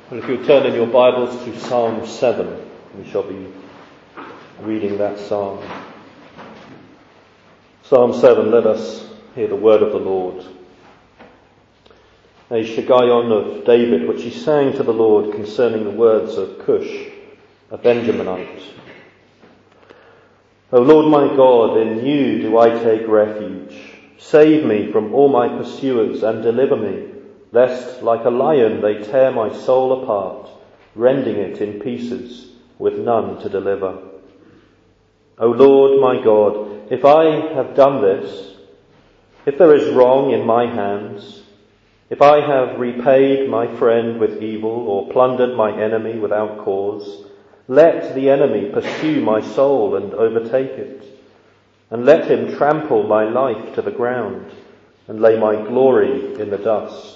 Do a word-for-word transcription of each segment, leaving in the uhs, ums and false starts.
Well, if you'll turn in your Bibles to Psalm seven, we shall be reading that psalm. Psalm seven, let us hear the word of the Lord. A Shiggaion of David, which he sang to the Lord concerning the words of Cush, a Benjaminite. O Lord my God, in you do I take refuge. Save me from all my pursuers and deliver me, lest like a lion they tear my soul apart, rending it in pieces with none to deliver. O Lord my God, if I have done this, if there is wrong in my hands, if I have repaid my friend with evil or plundered my enemy without cause, let the enemy pursue my soul and overtake it, and let him trample my life to the ground and lay my glory in the dust.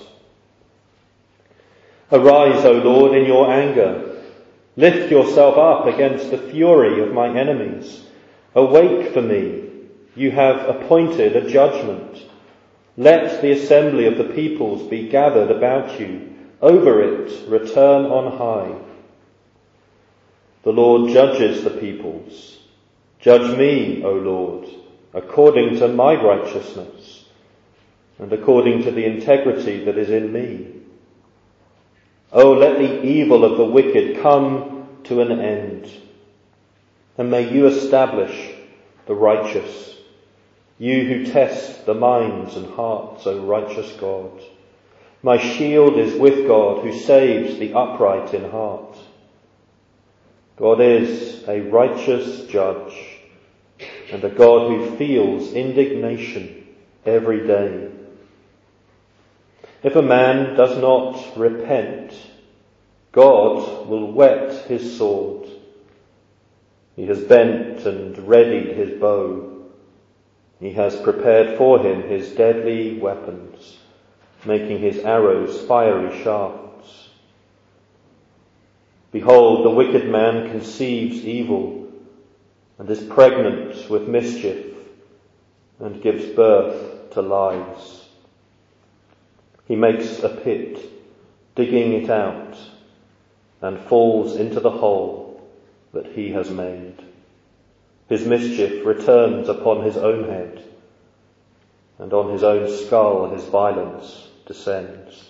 Arise, O Lord, in your anger. Lift yourself up against the fury of my enemies. Awake for me. You have appointed a judgment. Let the assembly of the peoples be gathered about you. Over it return on high. The Lord judges the peoples. Judge me, O Lord, according to my righteousness and according to the integrity that is in me. Oh, let the evil of the wicked come to an end, and may you establish the righteous, you who test the minds and hearts, O righteous God. My shield is with God, who saves the upright in heart. God is a righteous judge, and a God who feels indignation every day. If a man does not repent, God will whet his sword. He has bent and readied his bow. He has prepared for him his deadly weapons, making his arrows fiery shafts. Behold, the wicked man conceives evil and is pregnant with mischief and gives birth to lies. He makes a pit, digging it out, and falls into the hole that he has made. His mischief returns upon his own head, and on his own skull his violence descends.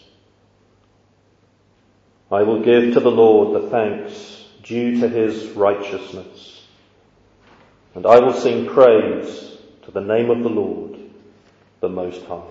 I will give to the Lord the thanks due to his righteousness, and I will sing praise to the name of the Lord, the Most High.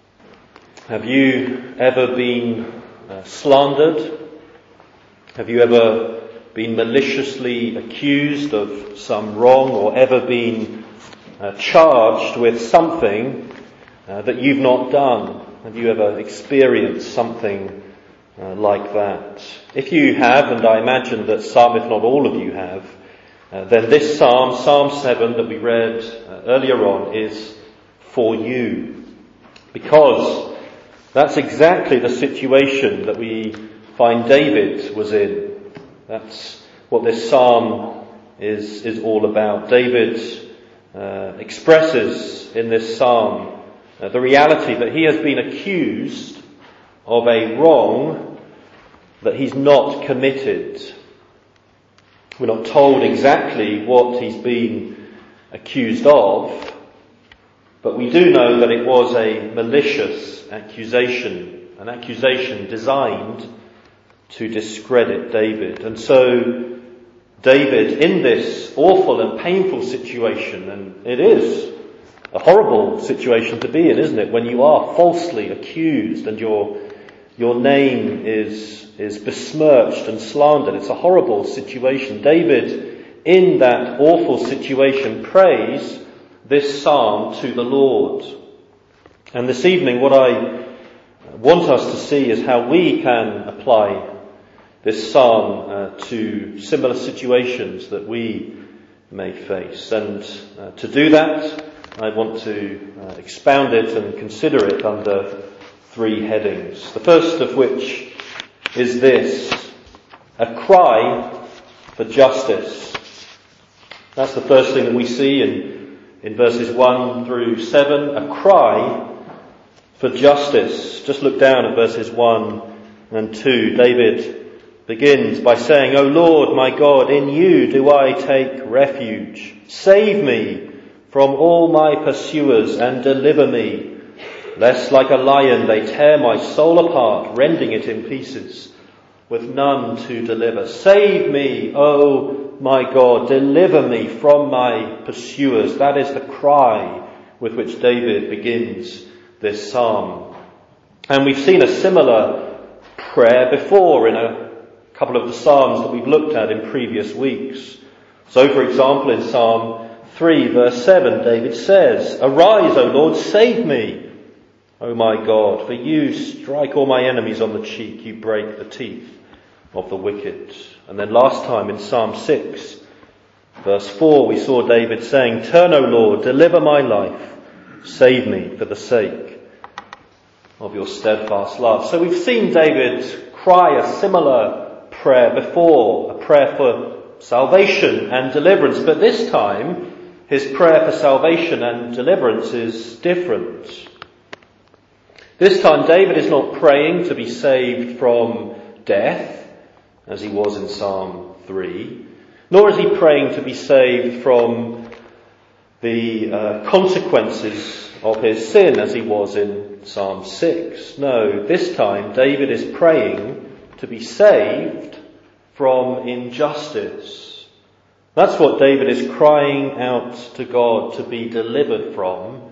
Have you ever been uh, slandered? Have you ever been maliciously accused of some wrong, or ever been uh, charged with something uh, that you've not done? Have you ever experienced something uh, like that? If you have, and I imagine that some, if not all of you have, uh, then this psalm, Psalm seven that we read uh, earlier on, is for you. Because that's exactly the situation that we find David was in. That's what this psalm is, is all about. David uh, expresses in this psalm uh, the reality that he has been accused of a wrong that he's not committed. We're not told exactly what he's been accused of, but we do know that it was a malicious accusation, an accusation designed to discredit David. And so David, in this awful and painful situation, and it is a horrible situation to be in, isn't it, when you are falsely accused and your your name is is besmirched and slandered. It's a horrible situation. David, in that awful situation, prays this psalm to the Lord. And this evening, what I want us to see is how we can apply this psalm uh, to similar situations that we may face. And uh, to do that, I want to uh, expound it and consider it under three headings. The first of which is this: a cry for justice. That's the first thing that we see in, in verses one through seven, a cry for justice. Just look down at verses one and two. David begins by saying, O Lord, my God, in you do I take refuge. Save me from all my pursuers and deliver me, lest like a lion they tear my soul apart, rending it in pieces, with none to deliver. Save me, O my God, deliver me from my pursuers. That is the cry with which David begins this psalm. And we've seen a similar prayer before in a couple of the psalms that we've looked at in previous weeks. So, for example, in Psalm three, verse seven, David says, Arise, O Lord, save me, O my God, for you strike all my enemies on the cheek, you break the teeth of the wicked. And then last time in Psalm six, verse four, we saw David saying, Turn, O Lord, deliver my life, save me for the sake of your steadfast love. So we've seen David cry a similar prayer before, a prayer for salvation and deliverance, but this time his prayer for salvation and deliverance is different. This time David is not praying to be saved from death, as he was in Psalm three, nor is he praying to be saved from the uh, consequences of his sin, as he was in Psalm six. No, this time David is praying to be saved from injustice. That's what David is crying out to God, to be delivered from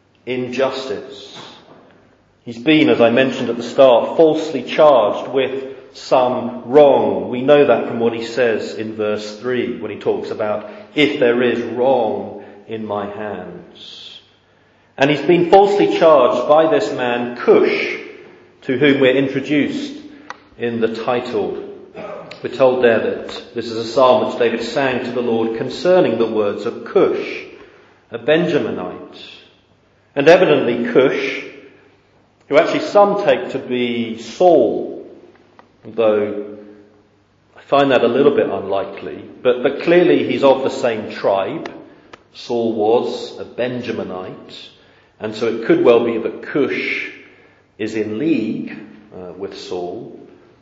injustice. He's been, as I mentioned at the start, falsely charged with some wrong. We know that from what he says in verse three, when he talks about, if there is wrong in my hands. And he's been falsely charged by this man, Cush, to whom we're introduced in the title. We're told there that this is a psalm which David sang to the Lord concerning the words of Cush, a Benjaminite. And evidently Cush, who actually some take to be Saul, though I find that a little bit unlikely, but, but clearly he's of the same tribe. Saul was a Benjaminite, and so it could well be that Cush is in league uh, with Saul.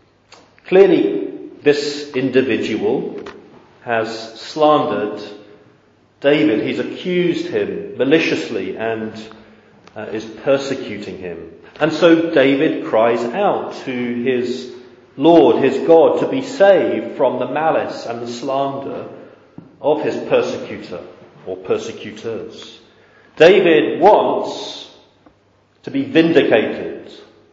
Clearly, this individual has slandered David. He's accused him maliciously and uh, is persecuting him. And so David cries out to his Lord, his God, to be saved from the malice and the slander of his persecutor or persecutors. David wants to be vindicated.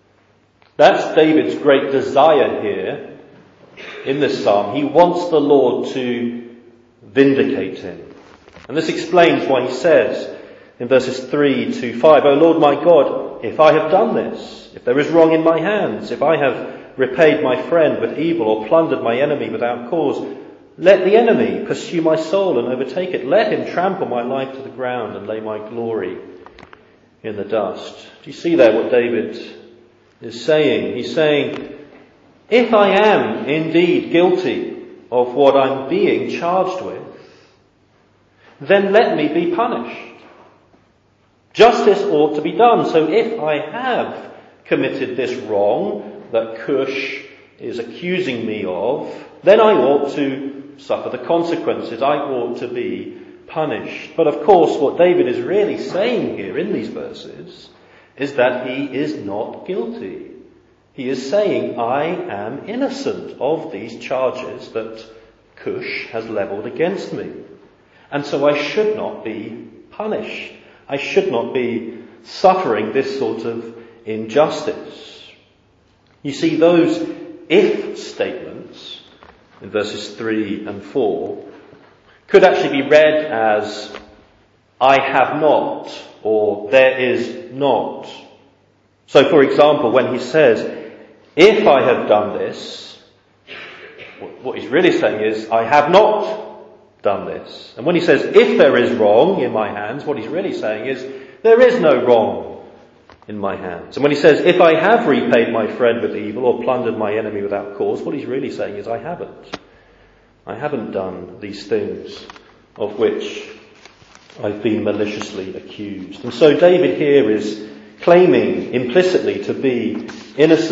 That's David's great desire here in this psalm. He wants the Lord to vindicate him. And this explains why he says in verses three to five, O Lord my God, if I have done this, if there is wrong in my hands, if I have repaid my friend with evil or plundered my enemy without cause, let the enemy pursue my soul and overtake it. Let him trample my life to the ground and lay my glory in the dust. Do you see there what David is saying? He's saying, if I am indeed guilty of what I'm being charged with, then let me be punished. Justice ought to be done. So if I have committed this wrong that Cush is accusing me of, then I ought to suffer the consequences. I ought to be punished. But of course, what David is really saying here in these verses is that he is not guilty. He is saying, I am innocent of these charges that Cush has levelled against me. And so I should not be punished. I should not be suffering this sort of injustice. You see, those if statements in verses three and four could actually be read as, I have not, or there is not. So, for example, when he says, if I have done this, what he's really saying is, I have not done this. And when he says, if there is wrong in my hands, what he's really saying is, there is no wrong in my hands. And when he says, if I have repaid my friend with evil or plundered my enemy without cause, what he's really saying is, I haven't. I haven't done these things of which I've been maliciously accused. And so David here is claiming implicitly to be innocent.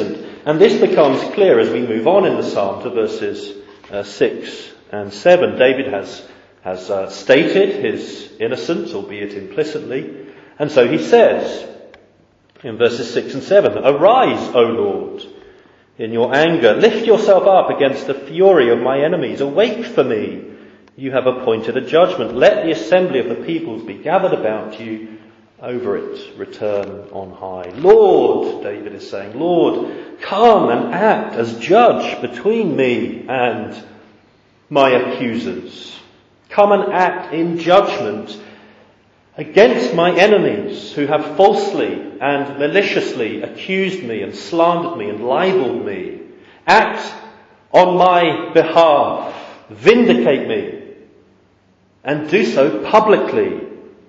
And this becomes clear as we move on in the psalm to verses uh, six and seven. David has, has uh, stated his innocence, albeit implicitly. And so he says in verses six and seven, "Arise, O Lord, in your anger. Lift yourself up against the fury of my enemies. Awake for me. You have appointed a judgment. Let the assembly of the peoples be gathered about you. Over it, return on high." Lord, David is saying, Lord, come and act as judge between me and my accusers. Come and act in judgment against my enemies who have falsely and maliciously accused me and slandered me and libelled me. Act on my behalf. Vindicate me. And do so publicly.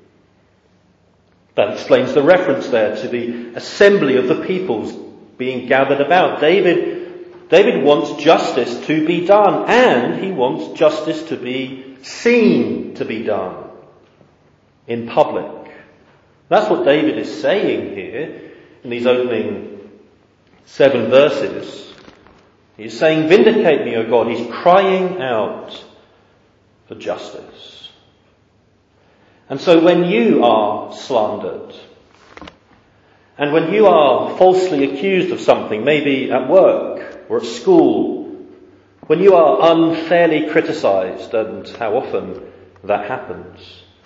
That explains the reference there to the assembly of the peoples being gathered about. David, David wants justice to be done, and he wants justice to be seen to be done in public. That's what David is saying here in these opening seven verses. He's saying, "Vindicate me, O God." He's crying out for justice. And so when you are slandered, and when you are falsely accused of something, maybe at work or at school, when you are unfairly criticised, and how often that happens,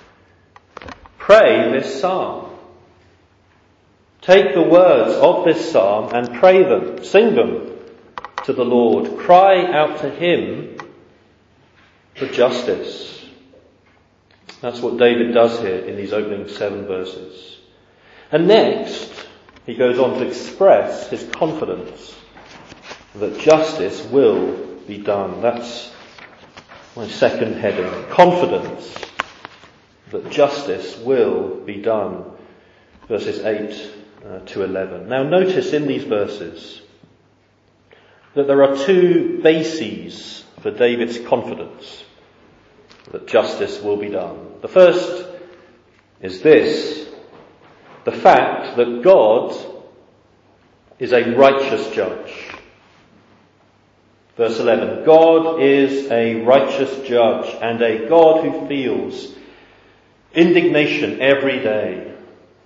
pray this psalm. Take the words of this psalm and pray them, sing them to the Lord. Cry out to him for justice. That's what David does here in these opening seven verses. And next, he goes on to express his confidence that justice will be done. That's my second heading. Confidence that justice will be done. Verses eight uh, to eleven. Now notice in these verses that there are two bases for David's confidence that justice will be done. The first is this: the fact that God is a righteous judge. Verse eleven, God is a righteous judge and a God who feels indignation every day.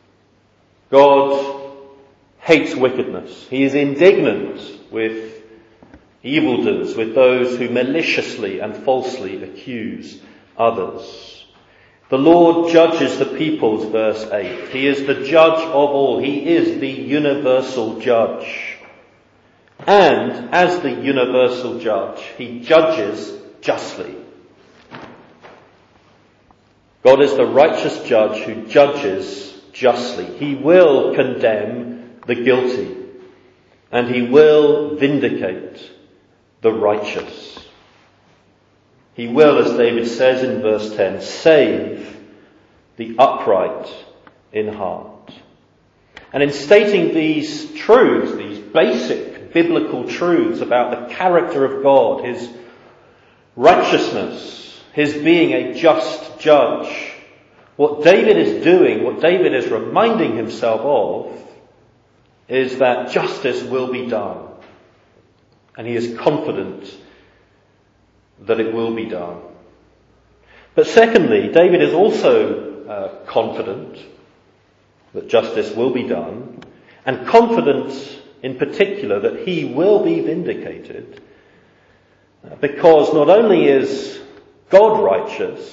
God hates wickedness. He is indignant with evildoers, with those who maliciously and falsely accuse others. The Lord judges the peoples, verse eight. He is the judge of all. He is the universal judge. And as the universal judge, he judges justly. God is the righteous judge who judges justly. He will condemn the guilty, and he will vindicate the righteous. He will, as David says in verse ten, save the upright in heart. And in stating these truths, these basic biblical truths about the character of God, his righteousness, his being a just judge, what David is doing, what David is reminding himself of, is that justice will be done. And he is confident that it will be done. But secondly, David is also uh, confident that justice will be done, and confident in particular that he will be vindicated, uh, because not only is God righteous,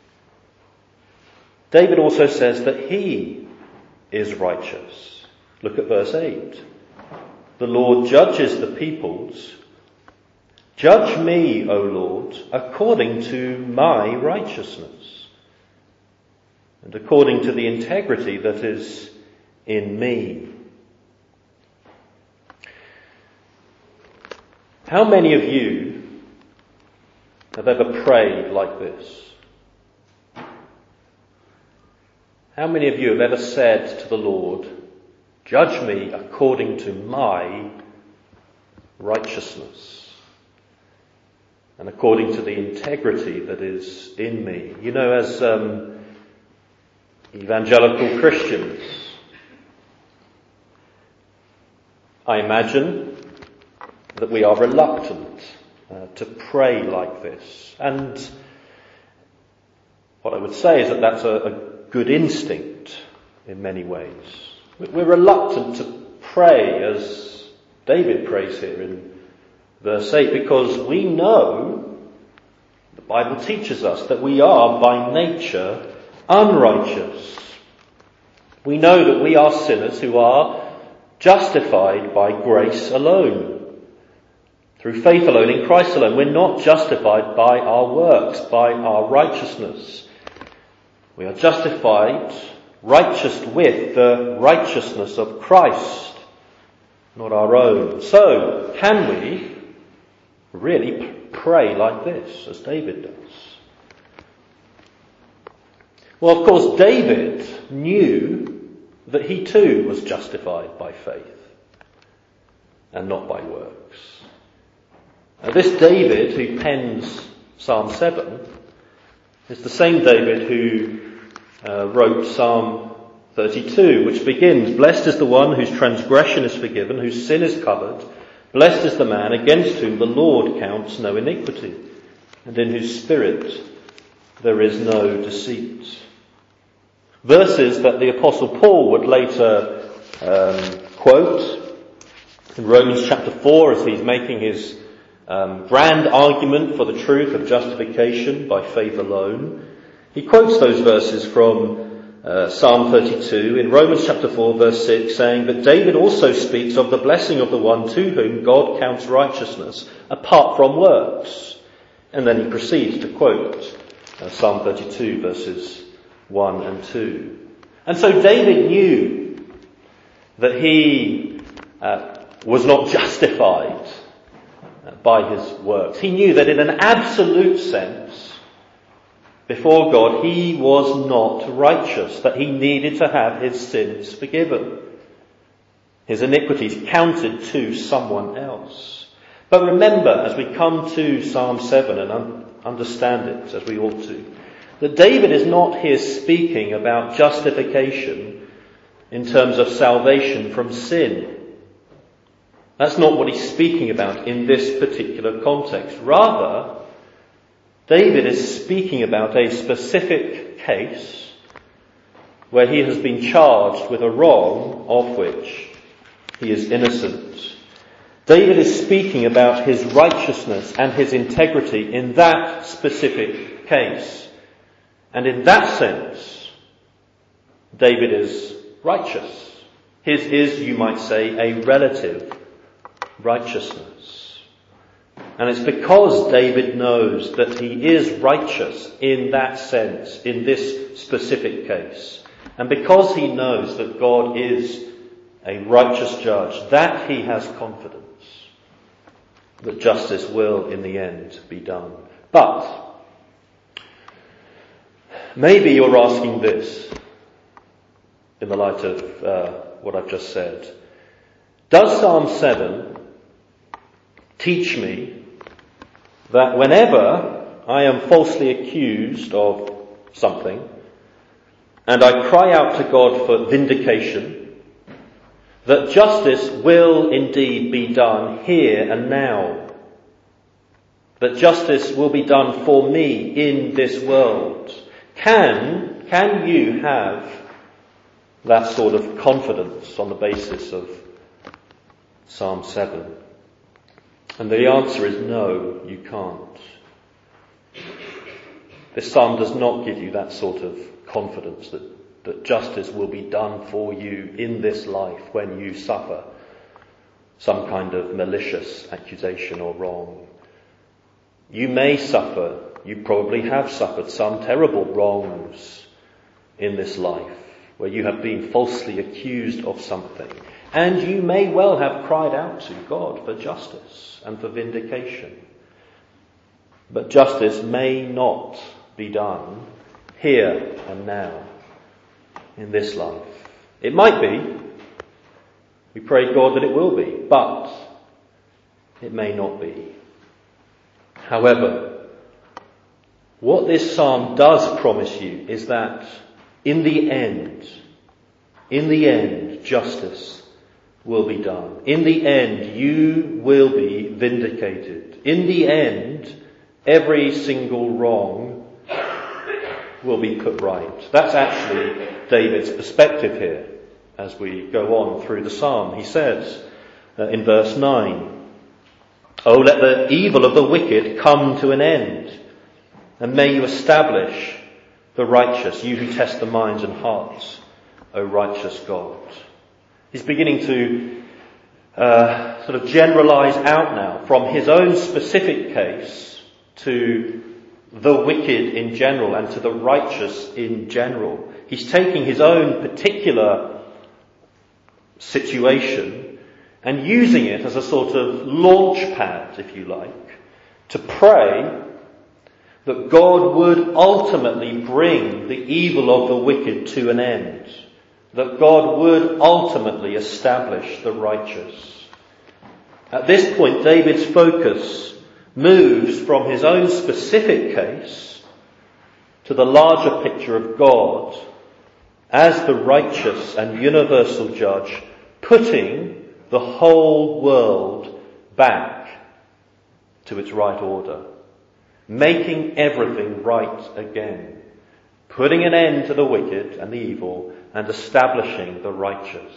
David also says that he is righteous. Look at verse eight. The Lord judges the peoples. Judge me, O Lord, according to my righteousness and according to the integrity that is in me. How many of you have ever prayed like this? How many of you have ever said to the Lord, judge me according to my righteousness and according to the integrity that is in me? You know, as um, evangelical Christians, I imagine that we are reluctant uh, to pray like this. And what I would say is that that's a, a good instinct in many ways. We're reluctant to pray as David prays here in verse eight, because we know, the Bible teaches us, that we are by nature unrighteous. We know that we are sinners who are justified by grace alone, through faith alone, in Christ alone. We're not justified by our works, by our righteousness. We are justified, righteous with the righteousness of Christ, not our own. So, can we really pray like this, as David does? Well, of course, David knew that he too was justified by faith and not by works. Now, this David who pens Psalm seven is the same David who uh, wrote Psalm thirty-two, which begins, "Blessed is the one whose transgression is forgiven, whose sin is covered. Blessed is the man against whom the Lord counts no iniquity, and in whose spirit there is no deceit." Verses that the Apostle Paul would later um, quote in Romans chapter four as he's making his um, grand argument for the truth of justification by faith alone. He quotes those verses from uh, Psalm thirty-two in Romans chapter four verse six, saying that David also speaks of the blessing of the one to whom God counts righteousness apart from works. And then he proceeds to quote uh, Psalm thirty-two verses one and two. And so David knew that he uh, was not justified uh, by his works. He knew that in an absolute sense, before God, he was not righteous, that he needed to have his sins forgiven, his iniquities counted to someone else. But remember, as we come to Psalm seven and un- understand it as we ought to, that David is not here speaking about justification in terms of salvation from sin. That's not what he's speaking about in this particular context. Rather, David is speaking about a specific case where he has been charged with a wrong of which he is innocent. David is speaking about his righteousness and his integrity in that specific case. And in that sense, David is righteous. His is, you might say, a relative righteousness. And it's because David knows that he is righteous in that sense, in this specific case, and because he knows that God is a righteous judge, that he has confidence that justice will in the end be done. But maybe you're asking this in the light of uh, what I've just said. Does Psalm seven teach me that whenever I am falsely accused of something and I cry out to God for vindication, that justice will indeed be done here and now? That justice will be done for me in this world? Can, can you have that sort of confidence on the basis of Psalm seven? And the answer is no, you can't. This psalm does not give you that sort of confidence that, that justice will be done for you in this life when you suffer some kind of malicious accusation or wrong. You may suffer, you probably have suffered some terrible wrongs in this life where you have been falsely accused of something. And you may well have cried out to God for justice and for vindication. But justice may not be done here and now in this life. It might be. We pray God that it will be, but it may not be. However, what this psalm does promise you is that in the end, in the end, justice will be done. In the end, you will be vindicated. In the end, every single wrong will be put right. That's actually David's perspective here as we go on through the psalm. He says uh, in verse nine, "Oh, let the evil of the wicked come to an end, and may you establish the righteous, you who test the minds and hearts, O righteous God." He's beginning to uh, sort of generalize out now from his own specific case to the wicked in general and to the righteous in general. He's taking his own particular situation and using it as a sort of launch pad, if you like, to pray that God would ultimately bring the evil of the wicked to an end, that God would ultimately establish the righteous. At this point, David's focus moves from his own specific case to the larger picture of God as the righteous and universal judge, putting the whole world back to its right order, making everything right again, putting an end to the wicked and the evil and establishing the righteous.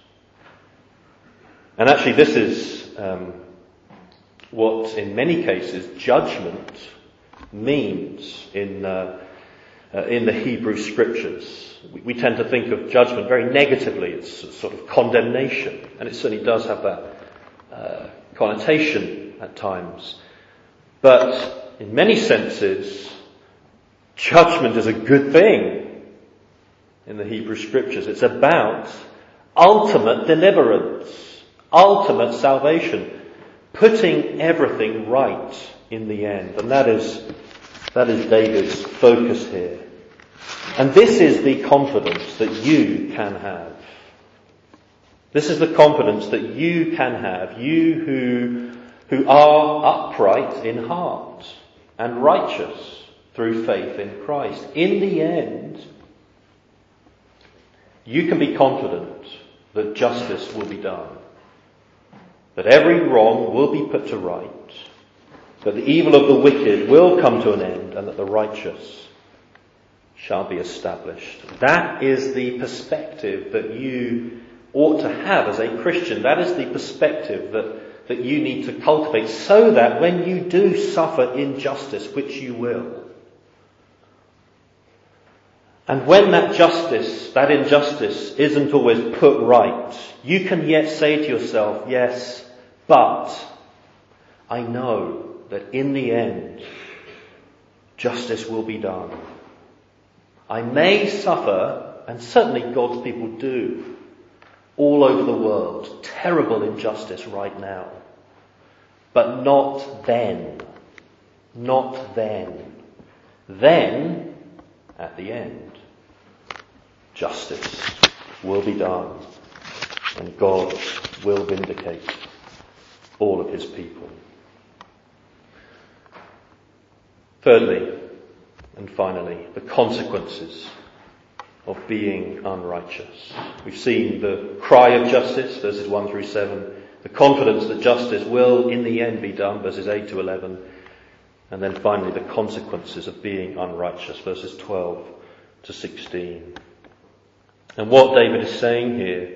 And actually this is um, what in many cases judgment means in uh, uh, in the Hebrew scriptures. We, we tend to think of judgment very negatively. It's a sort of condemnation, and it certainly does have that uh, connotation at times. But in many senses, judgment is a good thing in the Hebrew scriptures. It's about ultimate deliverance, ultimate salvation, putting everything right in the end. And that is, that is David's focus here. And this is the confidence that you can have. This is the confidence that you can have, you who, who are upright in heart and righteous through faith in Christ. In the end, you can be confident that justice will be done, that every wrong will be put to right, that the evil of the wicked will come to an end, and that the righteous shall be established. That is the perspective that you ought to have as a Christian. That is the perspective that, that you need to cultivate, so that when you do suffer injustice, which you will, and when that justice, that injustice isn't always put right, you can yet say to yourself, yes, but I know that in the end, justice will be done. I may suffer, and certainly God's people do, all over the world, terrible injustice right now. But not then. Not then. Then, at the end, justice will be done, and God will vindicate all of his people. Thirdly, and finally, the consequences of being unrighteous. We've seen the cry of justice, verses one through seven, the confidence that justice will in the end be done, verses eight to eleven, and then finally the consequences of being unrighteous, verses twelve to sixteen. And what David is saying here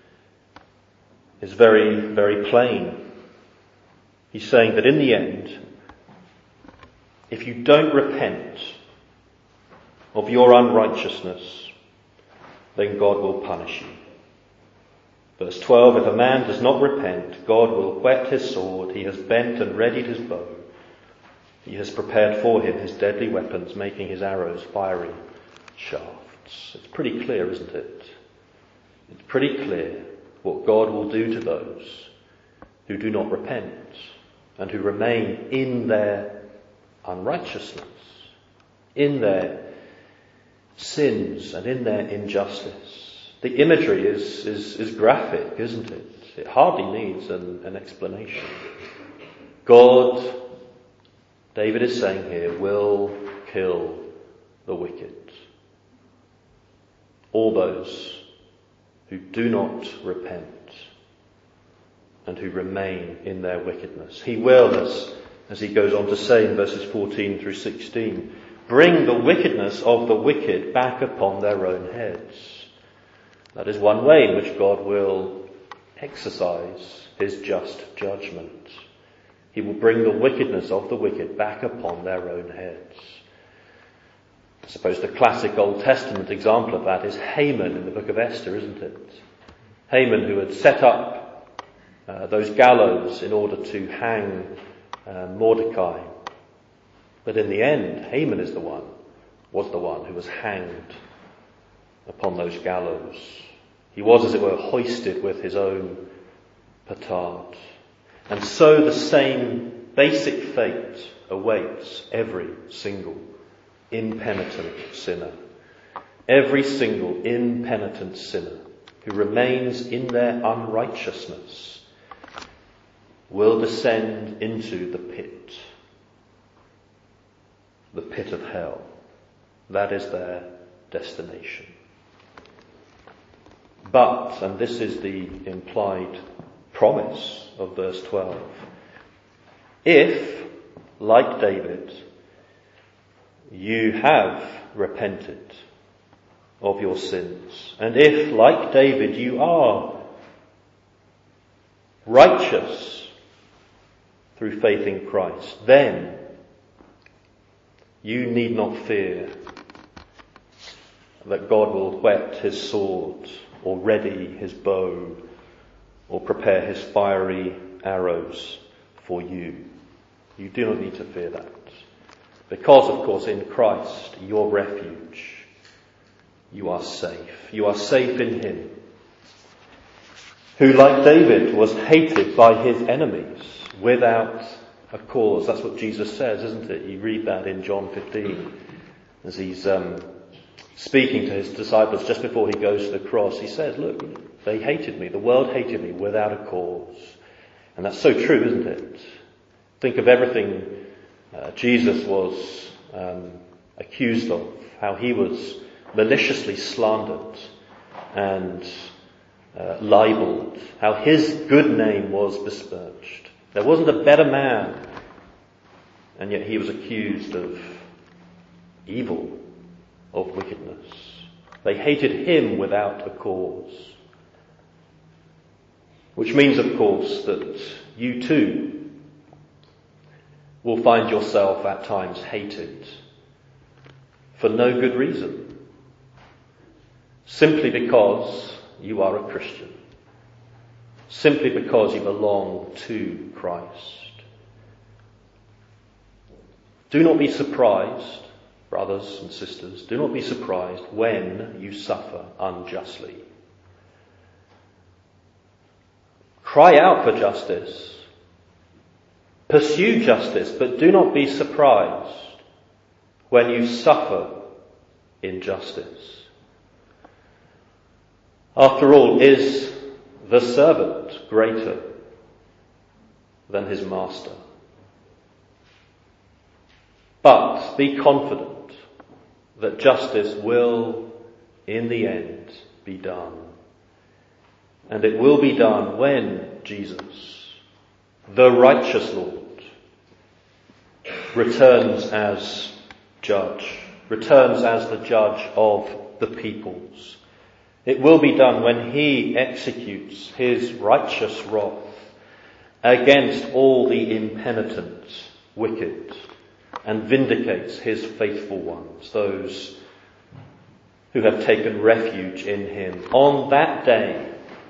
is very, very plain. He's saying that in the end, if you don't repent of your unrighteousness, then God will punish you. Verse twelve, if a man does not repent, God will whet his sword. He has bent and readied his bow. He has prepared for him his deadly weapons, making his arrows fiery shafts. It's pretty clear, isn't it? It's pretty clear what God will do to those who do not repent and who remain in their unrighteousness, in their sins and in their injustice. The imagery is, is, is graphic, isn't it? It hardly needs an, an explanation. God, David is saying here, will kill the wicked. All those who do not repent and who remain in their wickedness. He will, as, as he goes on to say in verses fourteen through sixteen, bring the wickedness of the wicked back upon their own heads. That is one way in which God will exercise his just judgment. He will bring the wickedness of the wicked back upon their own heads. I suppose the classic Old Testament example of that is Haman in the book of Esther, isn't it? Haman, who had set up uh, those gallows in order to hang uh, Mordecai. But in the end, Haman is the one, was the one who was hanged upon those gallows. He was, as it were, hoisted with his own petard. And so the same basic fate awaits every single impenitent sinner. Every single impenitent sinner who remains in their unrighteousness will descend into the pit. The pit of hell. That is their destination. But, and this is the implied promise of verse twelve, if, like David, you have repented of your sins, and if, like David, you are righteous through faith in Christ, then you need not fear that God will whet his sword or ready his bow or prepare his fiery arrows for you. You do not need to fear that. Because, of course, in Christ, your refuge, you are safe. You are safe in him, who, like David, was hated by his enemies without a cause. That's what Jesus says, isn't it? You read that in John fifteen as he's um, speaking to his disciples just before he goes to the cross. He says, look, they hated me. The world hated me without a cause. And that's so true, isn't it? Think of everything uh, Jesus was um, accused of, how he was maliciously slandered and uh, libelled, how his good name was besmirched. There wasn't a better man, and yet he was accused of evil, of wickedness. They hated him without a cause. Which means, of course, that you too will find yourself at times hated for no good reason, simply because you are a Christian. Simply because you belong to Christ. Do not be surprised, brothers and sisters, do not be surprised when you suffer unjustly. Cry out for justice. Pursue justice, but do not be surprised when you suffer injustice. After all, is the servant greater than his master? But be confident that justice will, in the end, be done. And it will be done when Jesus, the righteous Lord, returns as judge, returns as the judge of the peoples. It will be done when he executes his righteous wrath against all the impenitent wicked and vindicates his faithful ones, those who have taken refuge in him. On that day,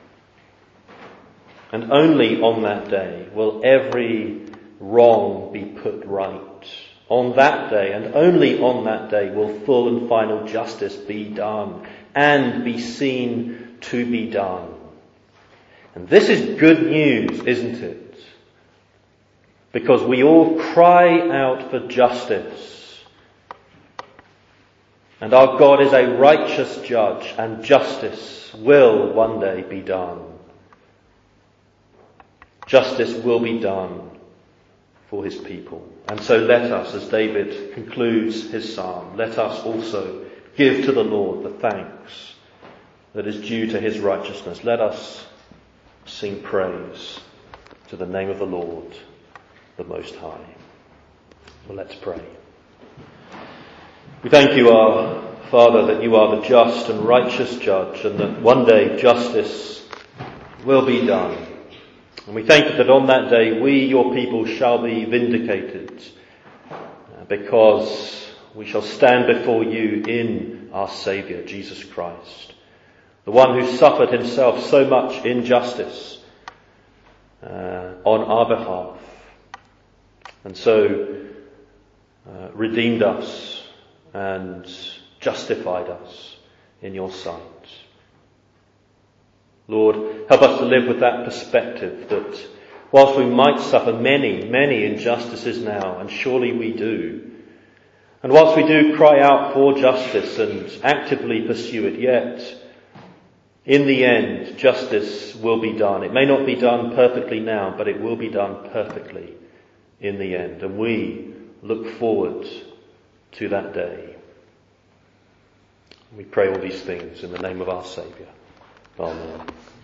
and only on that day, will every wrong be put right. On that day, and only on that day, will full and final justice be done and be seen to be done. And this is good news, isn't it? Because we all cry out for justice. And our God is a righteous judge, and justice will one day be done. Justice will be done for his people. And so let us, as David concludes his psalm, let us also give to the Lord the thanks that is due to his righteousness. Let us sing praise to the name of the Lord, the Most High. Well, let's pray. We thank you, our Father, that you are the just and righteous judge, and that one day justice will be done. And we thank you that on that day we, your people, shall be vindicated, because we shall stand before you in our Saviour, Jesus Christ, the one who suffered himself so much injustice uh, on our behalf, and so uh, redeemed us and justified us in your sight. Lord, help us to live with that perspective that whilst we might suffer many, many injustices now, and surely we do, and whilst we do cry out for justice and actively pursue it, yet in the end justice will be done. It may not be done perfectly now, but it will be done perfectly in the end. And we look forward to that day. We pray all these things in the name of our Saviour. Amen.